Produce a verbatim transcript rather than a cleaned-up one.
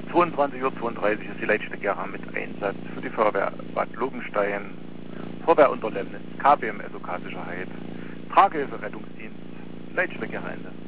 zweiundzwanzig Uhr zweiunddreißig ist die Leitstelle mit Einsatz für die Feuerwehr Bad Lobenstein, Feuerwehr Unterlemnitz, K B M S O K Sicherheit, Tragehilfe Rettungsdienst, Leitstelle Ende.